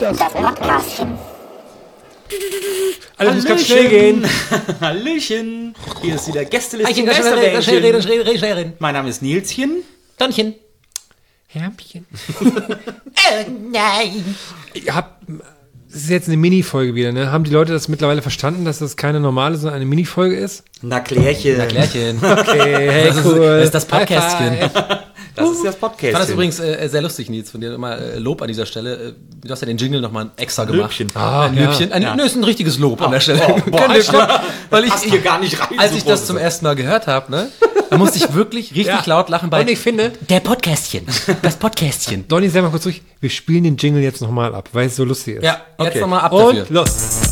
Das Podcastchen. Alles muss ganz schnell gehen. Hallöchen. Hier ist wieder Gästeliste. Schnell reden. Mein Name ist Nilschen. Donnchen. Hermchen. Nein. Das ist jetzt eine Mini-Folge wieder, ne? Haben die Leute das mittlerweile verstanden, dass das keine normale, sondern eine Mini-Folge ist? Na Klärchen. Okay, hey, cool. Das ist das Podcastchen. Das ist das Podcast. Ich fand das übrigens sehr lustig, Nils, von dir immer Lob an dieser Stelle. Du hast ja den Jingle nochmal extra gemacht. Löbchen. Ein Löbchen. Nö, ist ein richtiges Lob an der Stelle. Weil ich hier gar nicht rein. Als ich das zum ersten Mal gehört habe, ne, da musste ich wirklich richtig laut lachen bei Und ich finde, der Podcastchen. Das Podcastchen. Donny, sag mal kurz durch, wir spielen den Jingle jetzt nochmal ab, weil es so lustig ist. Ja, jetzt Okay. nochmal ab dafür. Und los.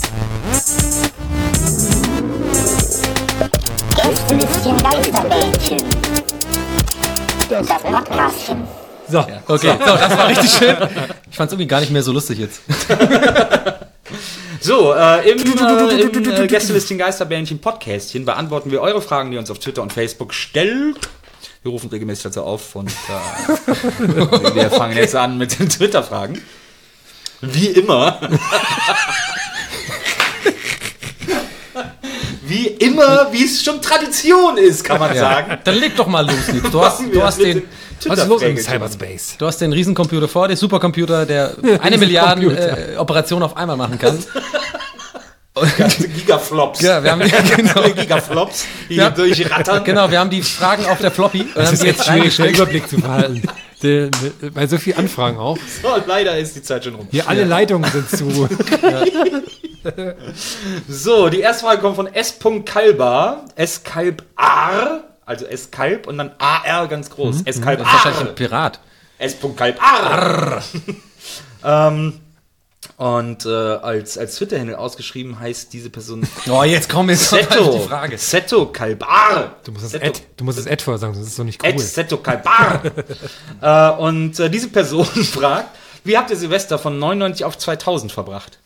Gästelistchen Geisterbällchen. Das Podcastchen. So, Okay, so, das war richtig schön. Ich fand es irgendwie gar nicht mehr so lustig jetzt. So, im Gästelistchen Geisterbähnchen Podcastchen beantworten wir eure Fragen, die ihr uns auf Twitter und Facebook stellt. Wir rufen regelmäßig dazu auf und wir fangen jetzt an mit den Twitter-Fragen. Wie immer. Wie es schon Tradition ist, kann man sagen. Dann leg doch mal los, Nils. Du hast den... was ist los im Cyberspace? Du hast den Riesencomputer vor dir, Supercomputer, der 1 Milliarde Operationen auf einmal machen kann. Gigaflops. Ja, wir haben genau, Gigaflops, die hier durchrattern. genau, wir haben die Fragen auf der Floppy und Das haben ist die echt jetzt schwierig, den reingestellt. Überblick zu behalten. Bei so vielen Anfragen auch. So, leider ist die Zeit schon rum. Hier alle Leitungen sind zu. So, die erste Frage kommt von S.Kalbar. S.Kalbar, also S.Kalb und dann A.R. ganz groß. Das ist wahrscheinlich ein Pirat. S.Kalbar. Und als Twitter-Handle ausgeschrieben heißt diese Person Oh, jetzt kommt jetzt die Frage. Seto Kalbar. Du musst das Ad vorher sagen, das ist doch nicht Ed cool. Seto Kalbar. Und diese Person fragt, wie habt ihr Silvester von 99 auf 2000 verbracht?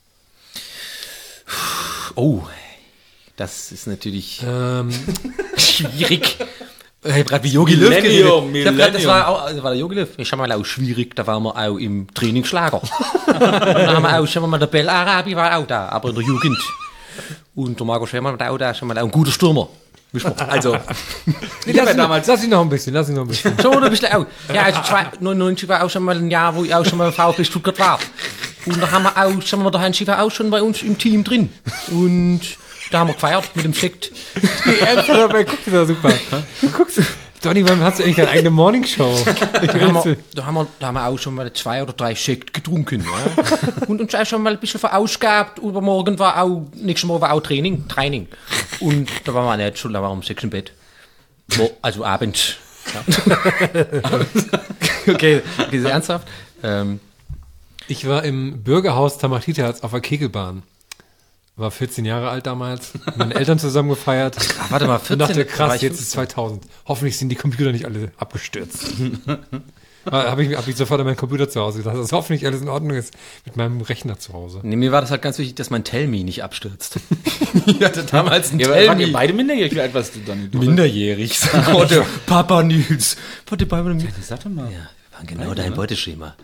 Oh, das ist natürlich schwierig. Ich habe gerade wie Yogi Löw Millennium, geredet. Ich hab grad, das war der Yogi Löw. Ich habe mal auch schwierig, da waren wir auch im Trainingslager. Und dann haben wir auch schon mal der Bel Arabi war auch da, aber in der Jugend. Und der Marco Schwemmer war auch da, schon mal auch ein guter Stürmer. Also, Lass ihn noch ein bisschen. schon ein bisschen auch. Ja, also 99 war auch schon mal ein Jahr, wo ich auch schon mal VfB Stuttgart war. Und da haben wir auch, schon mal der Hansi war auch schon bei uns im Team drin. Und da haben wir gefeiert mit dem Sekt. Dabei guckt das super. Donny, wann hast du eigentlich deine eigene Morningshow? Da haben wir auch schon mal 2 oder 3 Sekt getrunken. Ja? Und uns auch schon mal ein bisschen verausgabt. Übermorgen war auch, nächsten Morgen war auch Training. Und da waren wir nicht schon, da waren wir um 6 im Bett. Also abends. Ja. Okay, ernsthaft. Ich war im Bürgerhaus Tamatitaz auf der Kegelbahn. War 14 Jahre alt damals. Meine Eltern zusammen gefeiert. Warte mal, Und 14? dachte, war krass, ich jetzt ist 2000. Hoffentlich sind die Computer nicht alle abgestürzt. Hab ich sofort an meinen Computer zu Hause gedacht, dass hoffentlich alles in Ordnung ist mit meinem Rechner zu Hause. Nee, mir war das halt ganz wichtig, dass mein Tellme nicht abstürzt. Ich hatte damals einen Wart ihr Tellme. beide minderjährig? Wie alt warst du dann? Minderjährig. Warte, Papa Nils. Warte, bei mir. Sag doch mal. Ja, wir waren genau dein Beuteschema.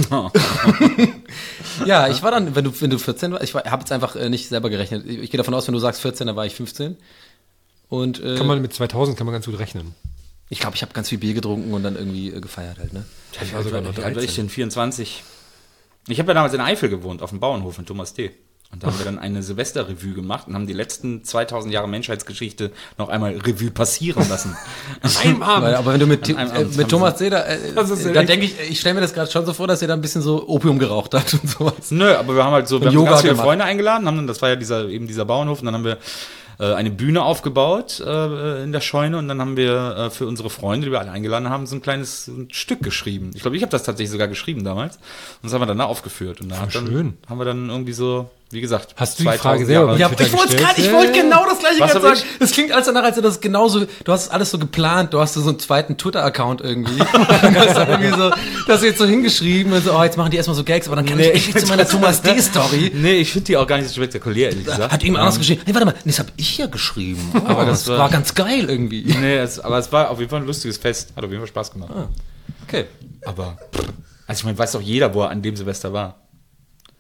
Ja, ich war dann, wenn du 14 warst, ich habe jetzt einfach nicht selber gerechnet. Ich gehe davon aus, wenn du sagst 14, dann war ich 15. Und Mit 2000 kann man ganz gut rechnen. ich glaube, ich habe ganz viel Bier getrunken und dann irgendwie gefeiert halt, ne? Ich war sogar noch Wie alt war ich 13. denn? 24. Ich habe ja damals in Eifel gewohnt, auf dem Bauernhof in Thomas D. Und da haben wir dann eine Silvesterrevue gemacht und haben die letzten 2000 Jahre Menschheitsgeschichte noch einmal Revue passieren lassen. Einem Abend. Aber wenn du mit An einem Abend haben Thomas C., Das ist dann echt- denke ich stelle mir das gerade schon so vor, dass ihr da ein bisschen so Opium geraucht habt und sowas. Nö, aber wir haben halt so, wir haben Yoga ganz viele gemacht. Freunde eingeladen, haben dann, das war ja dieser Bauernhof, und dann haben wir eine Bühne aufgebaut in der Scheune, und dann haben wir für unsere Freunde, die wir alle eingeladen haben, so ein kleines Stück geschrieben. Ich glaube, ich habe das tatsächlich sogar geschrieben damals, und das haben wir dann da aufgeführt. Und da schön. haben wir dann irgendwie so, wie gesagt, Hast du die 2000 Frage selber Jahre- bei Ja, Twitter ich wollte gestellt? genau das gleiche Was gerade hab sagen. Das klingt als danach, als du das genauso, du hast alles so geplant, du hast so einen zweiten Twitter-Account irgendwie. Und hast dann irgendwie so, das jetzt so hingeschrieben und so, oh, jetzt machen die erstmal so Gags, aber dann kann ich endlich zu meiner Thomas D-Story. Nee, ich finde die auch gar nicht so spektakulär, ehrlich gesagt. Hat ihm anders geschrieben. Hey, warte mal, das habe ich ja geschrieben. Aber das war ganz geil irgendwie. Nee, aber es war auf jeden Fall ein lustiges Fest. Hat auf jeden Fall Spaß gemacht. Okay. Aber, also ich meine, weiß doch jeder, wo er an dem Silvester war.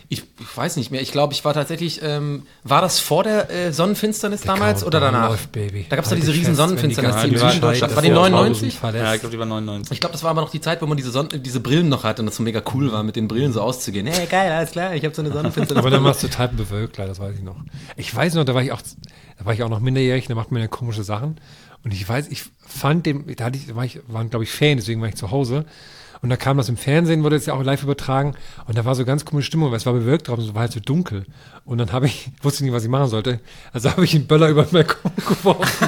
Ich weiß nicht mehr. Ich glaube, ich war tatsächlich, war das vor der Sonnenfinsternis damals oder danach? Läuft, Baby. Da gab es doch Halt diese dich riesen fest, wenn die Sonnenfinsternis ganzen in Leute Süddeutschland. War die davor 99? verletzt. Ja, ich glaube, die war 99. Ich glaube, das war aber noch die Zeit, wo man diese Brillen noch hatte und das so mega cool war, mit den Brillen so auszugehen. Hey, geil, alles klar, ich habe so eine Sonnenfinsternis. Aber dann war es total bewölkt, leider, das weiß ich noch. Ich weiß noch, da war ich auch noch minderjährig, da macht man ja komische Sachen. Und ich fand waren glaube ich Ferien, deswegen war ich zu Hause. Und da kam das im Fernsehen, wurde jetzt ja auch live übertragen. Und da war so ganz komische Stimmung, weil es war bewölkt draußen, es war halt so dunkel. Und dann wusste ich nicht, was ich machen sollte. Also habe ich einen Böller über den Balkon geworfen.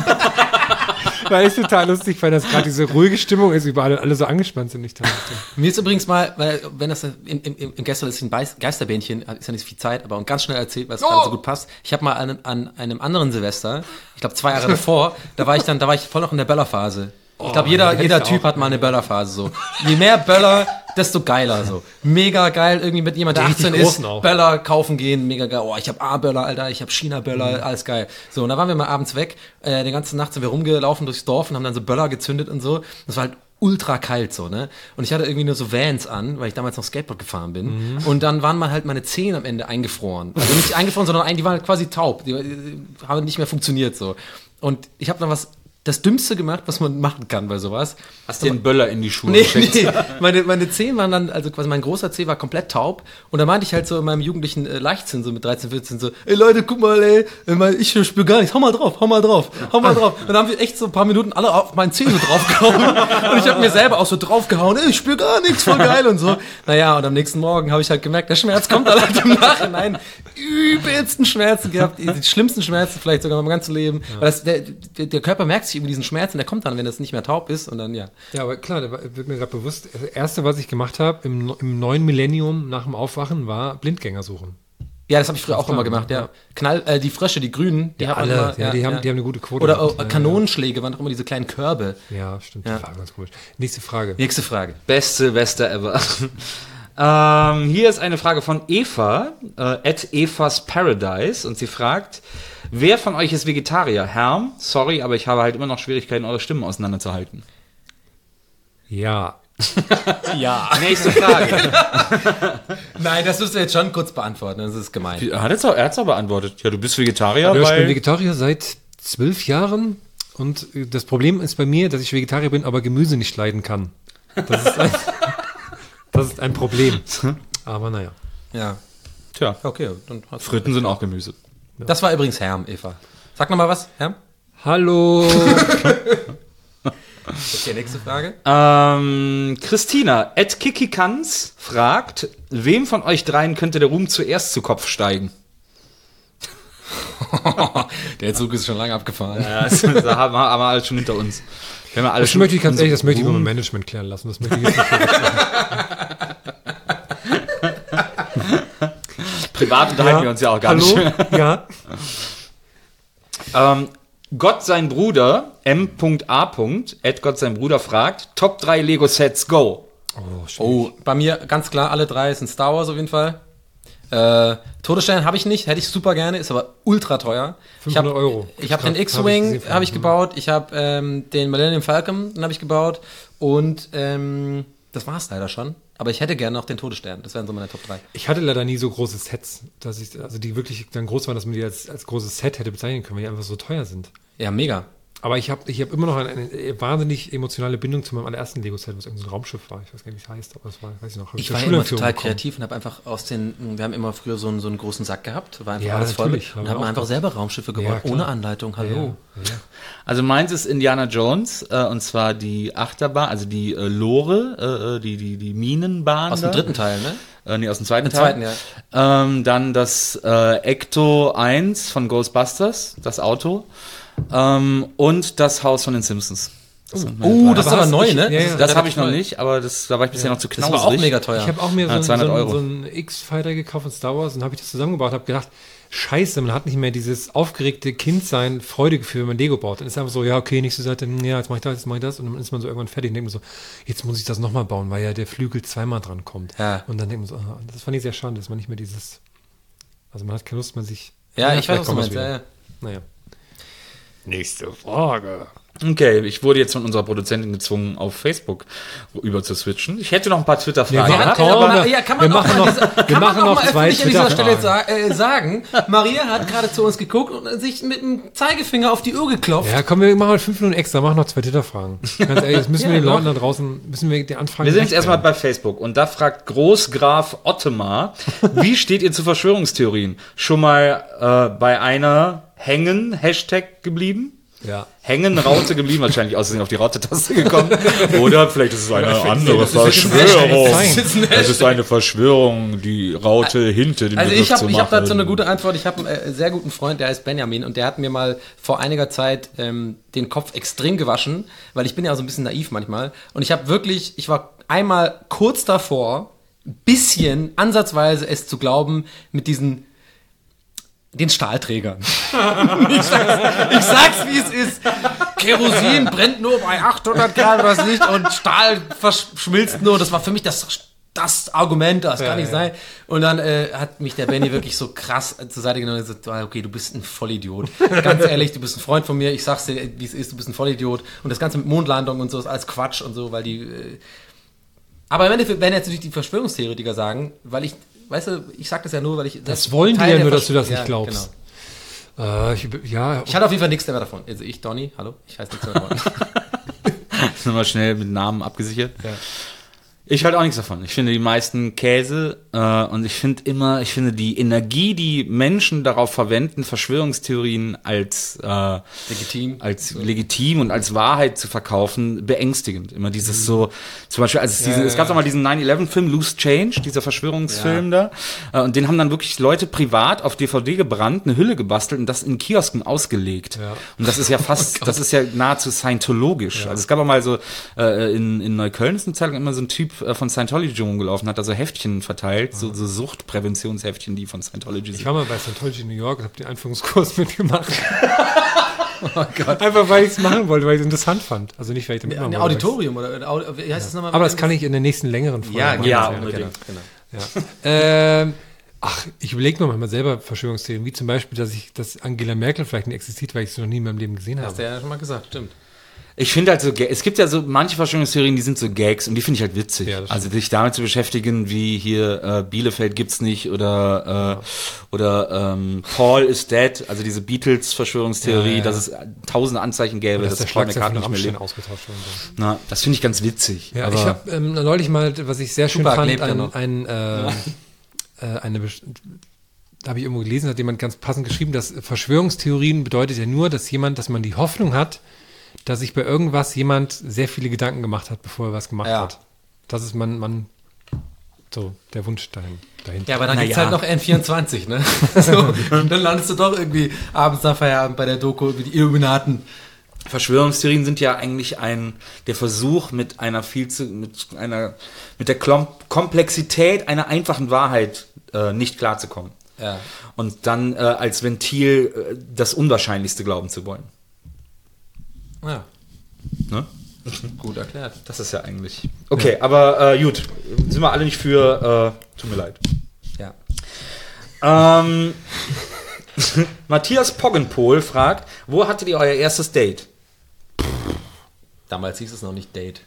Weil es total lustig, weil das gerade diese ruhige Stimmung ist, überall alle so angespannt sind. Mir ist übrigens mal, weil wenn das im Geisterlisten Geisterbähnchen, ist ja nicht so viel Zeit, aber ganz schnell erzählt, weil es gerade so gut passt. Ich habe mal an einem anderen Silvester, ich glaube 2 Jahre davor, da war ich voll noch in der Böllerphase. Ich glaube, jeder Typ hat mal eine Böllerphase so. Je mehr Böller, desto geiler so. Mega geil, irgendwie mit jemand, der 18 ist, Böller kaufen gehen, mega geil. Oh, ich habe A-Böller, Alter, ich habe China-Böller, alles geil. So, und da waren wir mal abends weg, die ganze Nacht sind wir rumgelaufen durchs Dorf und haben dann so Böller gezündet und so. Das war halt ultra kalt so, ne? Und ich hatte irgendwie nur so Vans an, weil ich damals noch Skateboard gefahren bin. Und dann waren mal halt meine Zehen am Ende eingefroren. Also nicht eingefroren, sondern die waren halt quasi taub. Die haben nicht mehr funktioniert so. Und ich habe dann das Dümmste gemacht, was man machen kann bei sowas. Hast du den Böller in die Schuhe Nee, geschickt? meine Zehen waren dann, also quasi mein großer Zeh war komplett taub. Und da meinte ich halt so in meinem jugendlichen Leichtsinn, so mit 13, 14, so, ey Leute, guck mal, ey, ich spür gar nichts, hau mal drauf. Und dann haben wir echt so ein paar Minuten alle auf meinen Zehen so draufgehauen. Und ich habe mir selber auch so draufgehauen, ey, ich spür gar nichts, voll geil und so. Naja, und am nächsten Morgen habe ich halt gemerkt, der Schmerz kommt dann halt im Nachhinein. Übelsten Schmerzen gehabt, die schlimmsten Schmerzen vielleicht sogar in meinem ganzen Leben. Ja. Weil der Körper merkt sich über diesen Schmerz und der kommt dann, wenn das nicht mehr taub ist und dann, ja. Ja, aber klar, da wird mir gerade bewusst, das Erste, was ich gemacht habe im neuen Millennium nach dem Aufwachen, war Blindgänger suchen. Ja, das habe ich früher auch immer gemacht, ja. Die Frösche, die Grünen, die haben alle, immer, die haben eine gute Quote. Oder Kanonenschläge waren doch immer diese kleinen Körbe. Ja, stimmt, Ja. das war ganz komisch. Nächste Frage. Nächste Frage. Best Silvester ever. Hier ist eine Frage von Eva, @Evas Paradise, und sie fragt, wer von euch ist Vegetarier? Herm, sorry, aber ich habe halt immer noch Schwierigkeiten, eure Stimmen auseinanderzuhalten. Ja. Ja. Nächste Frage. Nein, das müsst ihr jetzt schon kurz beantworten, das ist gemein. Er hat es auch beantwortet. Ja, du bist Vegetarier, Ich bin weil... Vegetarier seit 12 Jahren und das Problem ist bei mir, dass ich Vegetarier bin, aber Gemüse nicht leiden kann. Das ist ein Problem. Aber naja. Ja. Tja, Okay, dann hast du Fritten sind auch Gemüse. Das war übrigens Herm, Eva. Sag noch mal was, Herm. Hallo. Okay, nächste Frage. Christina, @Kikikans fragt, wem von euch dreien könnte der Ruhm zuerst zu Kopf steigen? Der Zug ist schon lange abgefahren. Ja, das haben wir alles schon hinter uns. Wir haben alles Das möchte ich ganz ehrlich, das möchte ich Ruhm. über mein Management klären lassen. Das möchte ich jetzt nicht Privat unterhalten wir uns ja auch gar nicht. Ja. Gott sein Bruder, M.A. Gott sein Bruder fragt, Top 3 Lego Sets, go. Oh, bei mir ganz klar, alle 3 sind Star Wars auf jeden Fall. Todesstern habe ich nicht, hätte ich super gerne, ist aber ultra teuer. 500 Euro. Ich habe den Hab ich X-Wing gesehen, habe ich gebaut, ich habe den Millennium Falcon, den habe ich gebaut und das war's leider schon. Aber ich hätte gerne noch den Todesstern, das wären so meine Top 3. Ich hatte leider nie so große Sets, die wirklich dann groß waren, dass man die als großes Set hätte bezeichnen können, weil die einfach so teuer sind. Ja, mega. Aber ich hab immer noch eine wahnsinnig emotionale Bindung zu meinem allerersten Lego-Set, was irgendwie so ein Raumschiff war. Ich weiß gar nicht, wie es heißt, aber es war, weiß ich noch. Ich war immer total kreativ und habe einfach wir haben immer früher so einen großen Sack gehabt, war einfach alles voll mit, und haben einfach selber Raumschiffe gebaut, ohne Anleitung, hallo. Ja. Also meins ist Indiana Jones, und zwar die Achterbahn, also die Lore, die Minenbahn. Aus dem dritten Teil, ne? Nee, aus dem zweiten Im Teil. zweiten, ja. Dann das Ecto 1 von Ghostbusters, das Auto. Und das Haus von den Simpsons. Das sind meine drei. Das ist aber neu, ne? Ja, Das habe ich noch nicht, aber da war ich bisher noch zu Das knausrig. war auch mega teuer. Ich habe auch mir Ja, 200 Euro. so einen X-Fighter gekauft von Star Wars und habe ich das zusammengebaut, habe gedacht, scheiße, man hat nicht mehr dieses aufgeregte Kindsein, Freudegefühl, wenn man Lego baut. Dann ist einfach so, ja, okay, nächste Seite, ja, jetzt mach ich das. Und dann ist man so irgendwann fertig und denkt man so, jetzt muss ich das nochmal bauen, weil ja der Flügel zweimal dran kommt. Ja. Und dann denkt man so, das fand ich sehr schade, dass man nicht mehr dieses, also man hat keine Lust, man sich... Ja, ich weiß, vielleicht was du kommt meinst. das wieder. Ja. Naja. Nächste Frage. Okay, ich wurde jetzt von unserer Produzentin gezwungen, auf Facebook über zu switchen. Ich hätte noch ein paar Twitter-Fragen. Ja, gehabt. wir machen noch zwei öffentlich an dieser Stelle Twitter-Fragen. sagen, Maria hat gerade zu uns geguckt und sich mit dem Zeigefinger auf die Uhr geklopft. Ja, komm, wir machen halt 5 Minuten extra, machen noch 2 Twitter-Fragen. Ganz ehrlich, das müssen wir den Leuten da draußen, die Anfragen. Wir sind jetzt erstmal bei Facebook und da fragt Großgraf Ottemar, wie steht ihr zu Verschwörungstheorien? Schon mal bei einer Hashtag geblieben? Ja. Raute geblieben, wahrscheinlich außerdem auf die Raute-Taste gekommen. Oder vielleicht ist es eine andere das ist jetzt ein Verschwörung. Hashtag. Es ist eine Verschwörung, die Raute hinter dem Also Begriff ich habe zu hab dazu machen. eine gute Antwort. Ich habe einen sehr guten Freund, der heißt Benjamin und der hat mir mal vor einiger Zeit den Kopf extrem gewaschen, weil ich bin ja so ein bisschen naiv manchmal und ich war einmal kurz davor, ein bisschen ansatzweise es zu glauben mit den Stahlträgern. ich sag's, wie es ist. Kerosin brennt nur bei 800 Grad oder was nicht und Stahl verschmilzt nur. Das war für mich das Argument, das kann nicht sein. Und dann hat mich der Benny wirklich so krass zur Seite genommen und gesagt, okay, du bist ein Vollidiot. Ganz ehrlich, du bist ein Freund von mir. Ich sag's dir, wie es ist, du bist ein Vollidiot. Und das Ganze mit Mondlandung und so ist alles Quatsch und so, weil die... Aber im Endeffekt werden jetzt natürlich die Verschwörungstheoretiker sagen, weil ich... Weißt du, ich sag das ja nur, weil ich... Das wollen die ja nur, dass du das nicht glaubst. Genau. Ich hatte auf jeden Fall nichts mehr davon. Also ich, Donny, hallo, ich weiß nichts mehr davon. Nochmal schnell mit Namen abgesichert. Ja. Ich halte auch nichts davon. Ich finde die meisten Käse und ich finde die Energie, die Menschen darauf verwenden, Verschwörungstheorien als legitim und als Wahrheit zu verkaufen, beängstigend. Immer dieses so, zum Beispiel, es gab doch mal diesen 9/11-Film, Loose Change, dieser Verschwörungsfilm da, und den haben dann wirklich Leute privat auf DVD gebrannt, eine Hülle gebastelt und das in Kiosken ausgelegt. Ja. Und das ist ja fast, das ist ja nahezu scientologisch. Ja. Also es gab auch mal so, in Neukölln ist eine Zeit lang immer so ein Typ von Scientology rumgelaufen, hat da so Heftchen verteilt, so Suchtpräventionsheftchen, die von Scientology sind. Ich war mal bei Scientology in New York und habe den Einführungskurs mitgemacht. Oh Gott. Einfach weil ich es machen wollte, weil ich es interessant fand. Also nicht, weil ich damit machen wollte. Ein Auditorium oder wie heißt das nochmal? Aber das kann ich in der nächsten längeren Folge machen. Ja, genau. Ja. Ich überlege mir manchmal selber Verschwörungstheorien, wie zum Beispiel, dass Angela Merkel vielleicht nicht existiert, weil ich sie noch nie in meinem Leben gesehen habe. Hast du ja schon mal gesagt, stimmt. Ich finde halt so, es gibt ja so manche Verschwörungstheorien, die sind so Gags und die finde ich halt witzig. Ja, also sich damit zu beschäftigen, wie hier Bielefeld gibt's nicht oder Paul is dead, also diese Beatles-Verschwörungstheorie, dass es tausende Anzeichen gäbe, dass der Paul Schlagzeuger McCartney von nicht mehr Rammstein lebt. ausgetauscht worden ist. Na, das finde ich ganz witzig. Ja, aber ich habe neulich mal, was ich sehr schön Tupac fand, lebt ja noch. da habe ich irgendwo gelesen, hat jemand ganz passend geschrieben, dass Verschwörungstheorien bedeutet ja nur, dass man die Hoffnung hat, dass sich bei irgendwas jemand sehr viele Gedanken gemacht hat, bevor er was gemacht hat. Das ist so der Wunsch dahinter. Ja, aber dann gibt's halt noch N24, ne? So, und dann landest du doch irgendwie abends nach Feierabend bei der Doku über die Illuminaten. Verschwörungstheorien sind ja eigentlich der Versuch mit der Komplexität einer einfachen Wahrheit nicht klarzukommen. Ja. Und dann als Ventil das Unwahrscheinlichste glauben zu wollen. Ja. Ne? Gut erklärt. Das ist ja eigentlich. Okay, aber gut. Sind wir alle nicht für. Tut mir leid. Ja. Matthias Poggenpohl fragt, wo hattet ihr euer erstes Date? Damals hieß es noch nicht Date.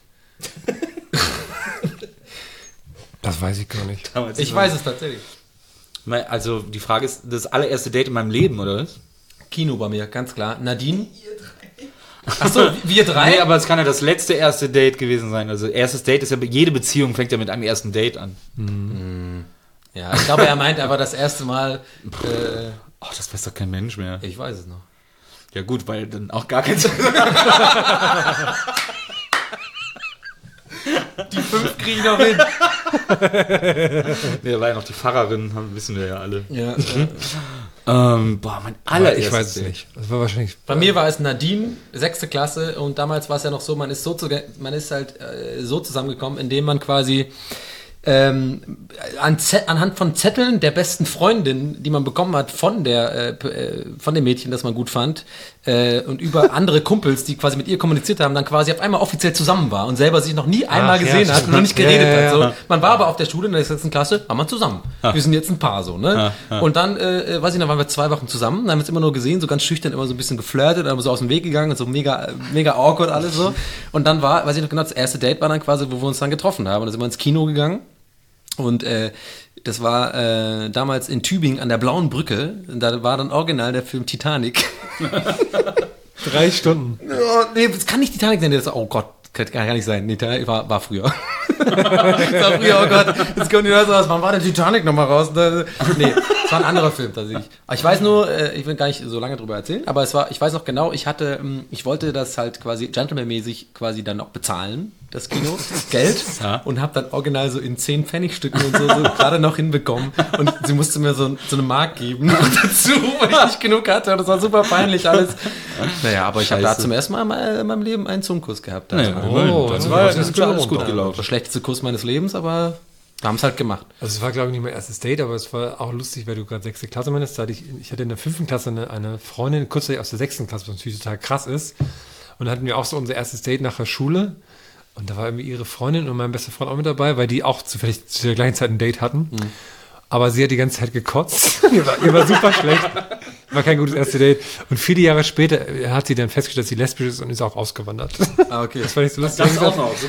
Das weiß ich gar nicht. Ich weiß es tatsächlich. Also die Frage ist, das allererste Date in meinem Leben, oder was? Kino bei mir, ganz klar. Nadine? Achso, wir drei? Nee, aber es kann ja das letzte erste Date gewesen sein. Also erstes Date ist ja, jede Beziehung fängt ja mit einem ersten Date an. Ja, ich glaube, er meint aber das erste Mal. Das weiß doch kein Mensch mehr. Ich weiß es noch. Ja gut, weil dann auch gar kein Die 5 kriegen noch hin. Nee, da war ja noch die Pfarrerin, wissen wir ja alle. Ja. Mein allererstes Ich weiß es Date. nicht. Das war wahrscheinlich. Bei mir war es Nadine, 6. Klasse, und damals war es ja noch so, man ist halt so zusammengekommen, indem man quasi anhand von Zetteln der besten Freundin, die man bekommen hat von dem Mädchen, das man gut fand, und über andere Kumpels, die quasi mit ihr kommuniziert haben, dann quasi auf einmal offiziell zusammen war und selber sich noch nie einmal gesehen hat und noch nicht geredet hat. So, man war aber auf der Schule in der 6. Klasse, waren wir zusammen. Wir sind jetzt ein Paar so, ne? Und dann, weiß ich noch, waren wir 2 Wochen zusammen, dann haben wir uns immer nur gesehen, so ganz schüchtern, immer so ein bisschen geflirtet, dann so aus dem Weg gegangen und so mega awkward alles so. Und dann war, weiß ich noch genau, das erste Date war dann quasi, wo wir uns dann getroffen haben. Und dann sind wir ins Kino gegangen. Und das war damals in Tübingen an der Blauen Brücke. Und da war dann original der Film Titanic. 3 Stunden. Oh, nee, das kann nicht Titanic sein. Oh Gott, kann gar nicht sein. Nee, Titanic war früher. Das war früher, oh Gott. Jetzt kommt die Leute raus. Wann war der Titanic nochmal raus? Nee, es war ein anderer Film tatsächlich. Aber ich weiß nur, ich will gar nicht so lange drüber erzählen, aber ich weiß noch genau, ich wollte das halt quasi gentlemanmäßig quasi dann auch bezahlen, das Kino, Geld, und habe dann original so in 10 Pfennigstücken und so gerade noch hinbekommen. Und sie musste mir so eine Mark geben noch dazu, weil ich nicht genug hatte. Und das war super peinlich alles. Naja, aber ich habe da zum ersten Mal in meinem Leben einen Zungenkuss gehabt. Also, Das ist alles gut gelaufen. der schlechteste Kuss meines Lebens, aber wir haben es halt gemacht. Also es war, glaube ich, nicht mein erstes Date, aber es war auch lustig, weil du gerade 6. Klasse meinst. Ich hatte in der 5. Klasse eine Freundin, kurzzeitig aus der 6. Klasse, was natürlich total krass ist. Und dann hatten wir auch so unser erstes Date nach der Schule. Und da war irgendwie ihre Freundin und mein bester Freund auch mit dabei, weil die auch zufällig zu der gleichen Zeit ein Date hatten. Mhm. Aber sie hat die ganze Zeit gekotzt. ihr war super schlecht. War kein gutes erstes Date. Und viele Jahre später hat sie dann festgestellt, dass sie lesbisch ist und ist auch ausgewandert. Ah, okay. Das war nicht so lustig. Das ist auch noch.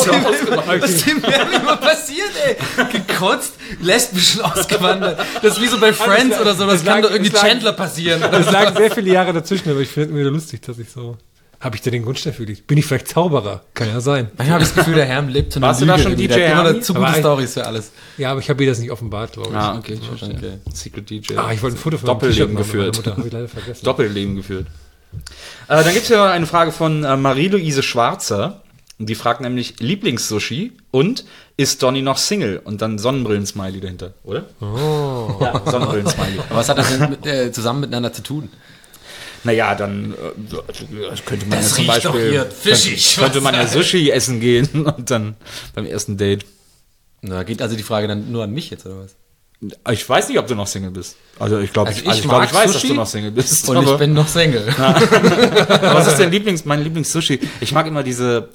Was ist dem immer passiert, ey? Gekotzt, lesbisch und ausgewandert. Das ist wie so bei Friends oder so. Das kann doch irgendwie Chandler passieren. Es lagen sehr viele Jahre dazwischen, aber ich finde es wieder lustig, dass ich so... Habe ich da den Grundstein für dich? Bin ich vielleicht Zauberer? Kann ja sein. Manchmal habe ich das Gefühl, der Herr lebt so eine Warst du da schon DJ? Immer zu gute Storys für alles. Ja, aber ich habe ihr das nicht offenbart, glaube ich. Ah, okay. Secret DJ. Ich wollte ein Foto von Doppelleben geführt. Mutter, habe ich leider vergessen. Doppelleben geführt. Dann gibt es ja eine Frage von Marie-Louise Schwarzer. Die fragt nämlich Lieblingssushi und ist Donny noch Single? Und dann Sonnenbrillen-Smiley dahinter, oder? Oh. Ja, Sonnenbrillen-Smiley. Aber was hat das denn zusammen miteinander zu tun? Naja, dann könnte man Das ja zum riecht doch Beispiel hier fischig. könnte man ja Sushi essen gehen und dann beim ersten Date. Na, geht also die Frage dann nur an mich jetzt, oder was? Ich weiß nicht, ob du noch Single bist. Also ich glaube, Also ich ich mag weiß, Sushi dass du noch Single bist. Und ich bin noch Single. Was ist denn mein Lieblings-Sushi? Ich mag immer diese,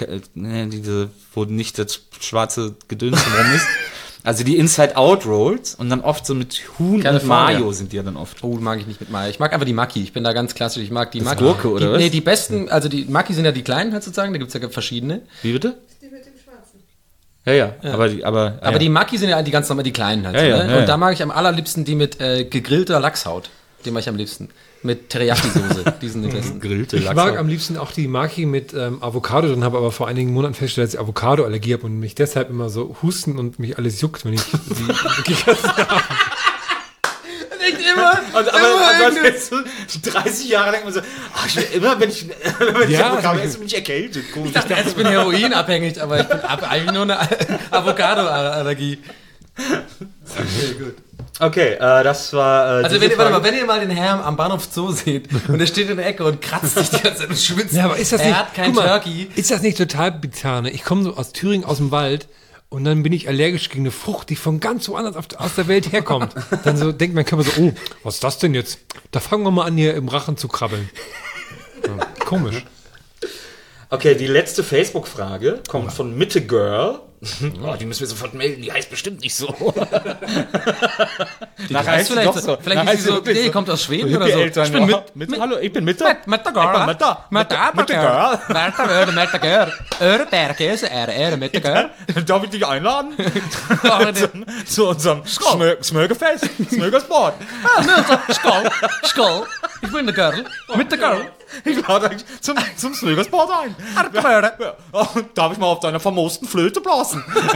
wo nicht das schwarze Gedöns drum ist. Also die Inside-Out-Rolls und dann oft so mit Huhn und Mayo sind die ja dann oft. Oh, mag ich nicht mit Mayo. Ich mag einfach die Maki. Ich bin da ganz klassisch. Ich mag die Maki. Gurke, oder was? Nee, die besten, also die Maki sind ja die kleinen halt sozusagen. Da gibt es ja verschiedene. Wie bitte? Die mit dem Schwarzen. Ja. Aber die Maki sind ja die ganz normal die kleinen halt. Ja, ne? ja. Und da mag ich am allerliebsten die mit gegrillter Lachshaut. Die mag ich am liebsten. Mit Teriyaki-Soße. Die sind die besten. Gegrillte Ich Lachs. mag am liebsten auch die Maki mit Avocado drin, habe aber vor einigen Monaten festgestellt, dass ich Avocado-Allergie habe und mich deshalb immer so husten und mich alles juckt, wenn ich sie gegessen habe. Nicht immer. Aber jetzt so 30 Jahre denkt man so, wenn ich Ja, Avocado esse, bin ich erkältet. Komisch. Ich dachte, ich bin heroinabhängig, aber ich habe eigentlich nur eine Avocado-Allergie. Okay, gut. Okay, das war. Also wenn ihr mal den Herrn am Bahnhof Zoo seht und er steht in der Ecke und kratzt sich die ganze Zeit und schwitzt. Ja, aber ist das er nicht, hat kein guck mal, Turkey. Ist das nicht total bizarr? Ne? Ich komme so aus Thüringen, aus dem Wald und dann bin ich allergisch gegen eine Frucht, die von ganz woanders aus der Welt herkommt. Dann so denkt mein Körper so, oh, was ist das denn jetzt? Da fangen wir mal an, hier im Rachen zu krabbeln. Ja, komisch. Okay, die letzte Facebook-Frage kommt von Mitte Girl. Oh, die müssen wir sofort melden, die heißt bestimmt nicht so. Die heißt vielleicht ist sie so, die kommt aus Schweden oder so. Ich bin hallo, ich bin Mitte. Mitte Girl. Mitte Girl. Mitte Girl. Mitte Girl. Darf ich dich einladen? zu unserem Smörgefest, Smörgersport. Skoll. Ich bin der Girl. Mitte Girl. Ich lade dich zum Smörgersport ein. Ja. Darf ich mal auf deiner famosten Flöte blasen?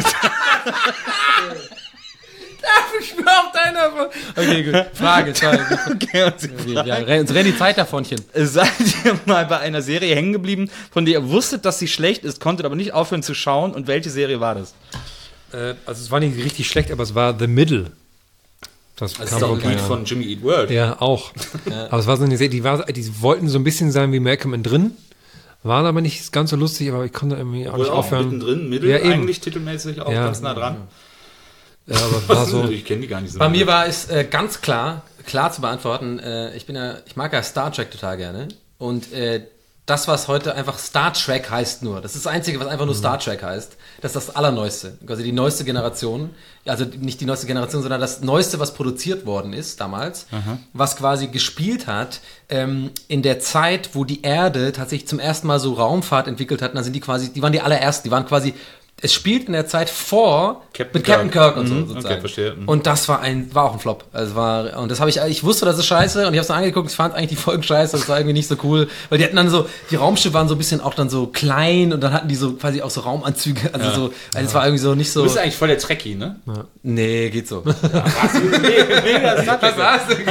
Darf ich mal auf deiner... Okay, gut. Frage. Uns rennt die Zeit davonchen. Seid ihr mal bei einer Serie hängen geblieben, von der ihr wusstet, dass sie schlecht ist, konntet aber nicht aufhören zu schauen? Und welche Serie war das? Also es war nicht richtig schlecht, aber es war The Middle. Das ist doch ein Lied von Jimmy Eat World. Ja, auch. Aber es war so eine Serie, die wollten so ein bisschen sein wie Malcolm in drin. Waren aber nicht ganz so lustig, aber ich konnte irgendwie auch Wohl nicht auch aufhören. mittendrin, Mittel Ja, eben. eigentlich titelmäßig auch Ja. ganz nah dran. Ja, aber war so. Ich kenne die gar nicht so. Bei mir war es ganz klar zu beantworten. Ich mag ja Star Trek total gerne. Und das, was heute einfach Star Trek heißt nur, das ist das Einzige, was einfach nur Star Trek heißt, das ist das Allerneueste. Also die neueste Generation, also nicht die neueste Generation, sondern das Neueste, was produziert worden ist damals, was quasi gespielt hat in der Zeit, wo die Erde tatsächlich zum ersten Mal so Raumfahrt entwickelt hat. Und dann sind die waren die allerersten, die waren quasi, es spielt in der Zeit vor Captain Kirk und so sozusagen. Okay, verstehe. Und das war auch ein Flop. Also und das habe ich wusste, das ist scheiße und ich habe es dann angeguckt, ich fand eigentlich die Folgen scheiße, das war irgendwie nicht so cool, weil die hatten dann so, die Raumschiffe waren so ein bisschen auch dann so klein und dann hatten die so quasi auch so Raumanzüge, also es war irgendwie so nicht so. Du bist eigentlich voll der Trekkie, ne? Nee, geht so. Mega Star Trek. hast du?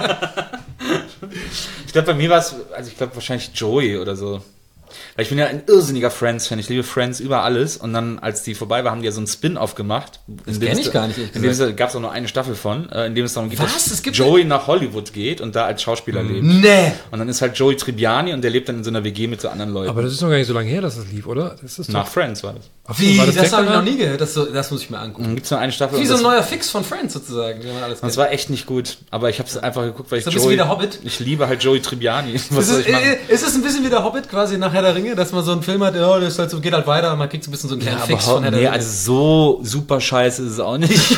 Ich glaube, bei mir war es, also ich glaube wahrscheinlich Joey oder so. Weil ich bin ja ein irrsinniger Friends-Fan. Ich liebe Friends über alles. Und dann, als die vorbei war, haben die ja so ein Spin-Off gemacht. Das kenn ich gar nicht, ehrlich In dem gab es auch nur eine Staffel von, in dem es darum geht, Was? dass Es gibt Joey nach Hollywood geht und da als Schauspieler lebt. Nee. Und dann ist halt Joey Tribbiani und der lebt dann in so einer WG mit so anderen Leuten. Aber das ist noch gar nicht so lange her, dass das lief, oder? Das ist Nach Friends war das. Wie? war Das, das habe ich direkt noch nie gehört. Das muss ich mir angucken. Dann gibt es nur eine Staffel. Wie und so ein das, neuer Fix von Friends sozusagen, wenn man alles das kennt. war echt nicht gut. Aber ich habe es einfach geguckt, weil ich So ein bisschen wie der Hobbit? Ich liebe halt Joey Tribbiani. Was Ist soll ich machen? es ein bisschen wie der Hobbit quasi nach Herr der Ringe, dass man so einen Film hat, ja, das ist halt so, geht halt weiter, man kriegt so ein bisschen so einen kleinen Fix von Herr der nee, Ringe. also so super scheiße ist es auch nicht.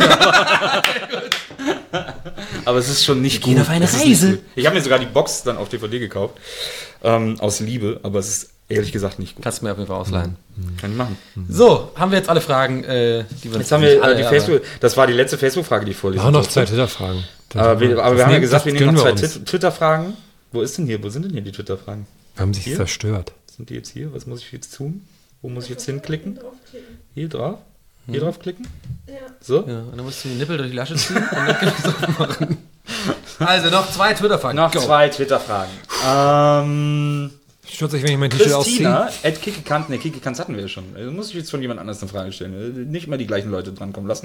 Aber es ist schon nicht gut. gehen auf eine Es ist Reise. nicht gut. Ich habe mir sogar die Box dann auf DVD gekauft. Aus Liebe, aber es ist ehrlich gesagt nicht gut. Kannst du mir auf jeden Fall ausleihen. Kann ich machen. So, haben wir jetzt alle Fragen, die wir Jetzt haben wir alle, die aber- Facebook. Das war die letzte Facebook-Frage, die ich vorlesen Wir haben noch durfte. 2 Twitter-Fragen. Aber wir haben ja gesagt, wir nehmen noch 2 uns. Twitter-Fragen. Wo sind denn hier die Twitter-Fragen? Wir haben sich Hier? zerstört. Sind die jetzt hier? Was muss ich jetzt tun? Wo muss ich jetzt hinklicken? Hier drauf? Hier drauf klicken? Ja. So? Ja, und dann musst du den Nippel durch die Lasche ziehen und dann kannst du es aufmachen. Also, noch 2 Twitter-Fragen. Noch Go. 2 Twitter-Fragen. Stürzt euch, wenn ich mein T-Shirt ausziehe. Christina, Kikikant, ne, Kikikant hatten wir ja schon. Also muss ich jetzt von jemand anders eine Frage stellen. Nicht immer die gleichen Leute drankommen lassen.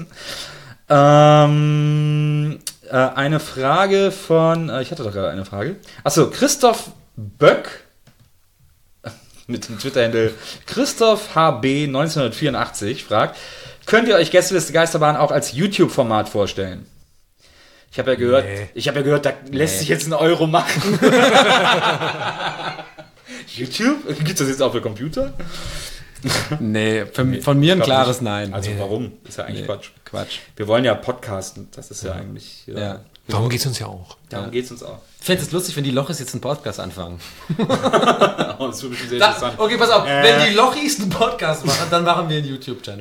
Eine Frage von, ich hatte doch gerade eine Frage. Achso, Christoph Böck mit dem Twitter-Handle Christoph HB 1984 fragt, könnt ihr euch Gästeliste Geisterbahn auch als YouTube-Format vorstellen? Ich habe ja gehört, da lässt sich jetzt ein Euro machen. YouTube? Gibt es das jetzt auch für Computer? Nee, von mir ein glaub klares nicht. Nein. Also warum? Ist ja eigentlich Quatsch. Quatsch. Wir wollen ja podcasten. Das ist ja eigentlich... Ja. Darum geht es uns ja auch. Darum geht es uns auch. Ich fände es lustig, wenn die Lochis jetzt einen Podcast anfangen. Oh, das wird bestimmt sehr interessant. Okay, pass auf. Wenn die Lochis einen Podcast machen, dann machen wir einen YouTube-Channel.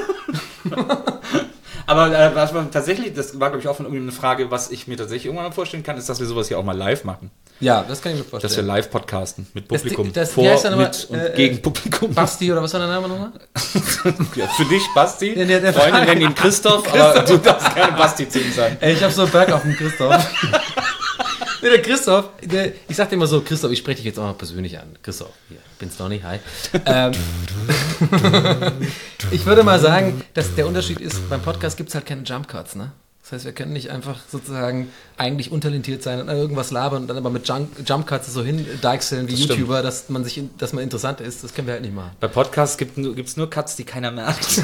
Aber was man tatsächlich, das war glaube ich auch von irgendeiner Frage, was ich mir tatsächlich irgendwann mal vorstellen kann, ist, dass wir sowas hier auch mal live machen. Ja, das kann ich mir Dass wir vorstellen. live podcasten mit Publikum. wie Vor, heißt der nochmal? mit und gegen Publikum. Basti oder was war der Name nochmal? Ja, für dich, Basti. Der Freunde nennen ihn Christoph, aber du darfst gerne Basti zu ihm sagen. Ey, ich hab so einen Berg auf den Christoph. Nee, der Christoph, ich sag dir immer so, Christoph, ich spreche dich jetzt auch noch persönlich an. Christoph, hier, bin's noch nicht, hi. Ich würde mal sagen, dass der Unterschied ist, beim Podcast gibt's halt keine Jumpcuts, ne? Das heißt, wir können nicht einfach sozusagen eigentlich untalentiert sein und irgendwas labern und dann aber mit Jumpcuts so hindeichseln wie Das stimmt. YouTuber, dass man interessant ist. Das können wir halt nicht machen. Bei Podcasts gibt's nur Cuts, die keiner merkt.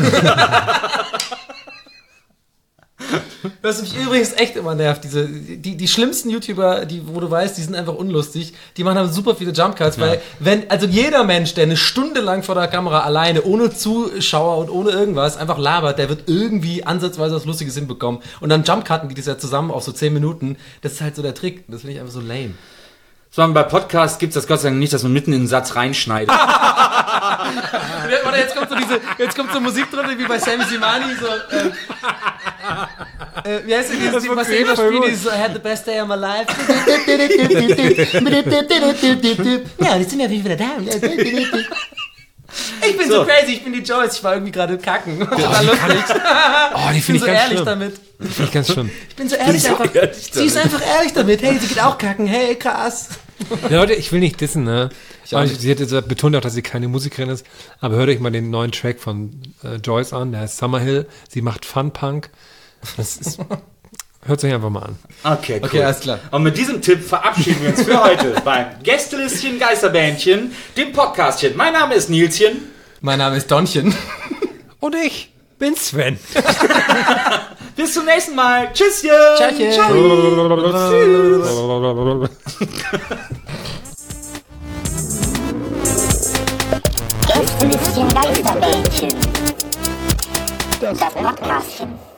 Was mich übrigens echt immer nervt, die schlimmsten YouTuber, wo du weißt, die sind einfach unlustig, die machen aber super viele Jumpcuts, weil also jeder Mensch, der eine Stunde lang vor der Kamera alleine, ohne Zuschauer und ohne irgendwas, einfach labert, der wird irgendwie ansatzweise was Lustiges hinbekommen. Und dann Jumpcutten die das ja zusammen auf so 10 Minuten, das ist halt so der Trick. Das finde ich einfach so lame. Sondern bei Podcasts gibt's das Gott sei Dank nicht, dass man mitten in den Satz reinschneidet. Oder jetzt kommt so Musik drin, wie bei Sammy Simani, so, wie heißt das, was er immer spielt, ist so, I had the best day of my life. Ja, jetzt sind wir wieder da. Ich bin so crazy, ich bin die Joyce, ich war irgendwie gerade kacken. Das war lustig. Oh, die Ich bin finde so ich ganz ehrlich schlimm. damit. Die finde ich ganz schlimm. Ich bin so ehrlich einfach. Sie ist einfach ehrlich damit. Hey, sie geht auch kacken. Hey, krass. Ja, Leute, ich will nicht dissen, ne? auch nicht. Sie hat jetzt betont auch, dass sie keine Musikerin ist, aber hört euch mal den neuen Track von Joyce an, der heißt Summerhill. Sie macht Fun-Punk. Das ist Hört sich einfach mal an. Okay, cool. Okay, alles klar. Und mit diesem Tipp verabschieden wir uns für heute beim Gästelistchen Geisterbändchen, dem Podcastchen. Mein Name ist Nielschen. Mein Name ist Donchen. Und ich bin Sven. Bis zum nächsten Mal. Tschüsschen. Tschauchen. Gästelistchen Geisterbändchen. Der Podcastchen.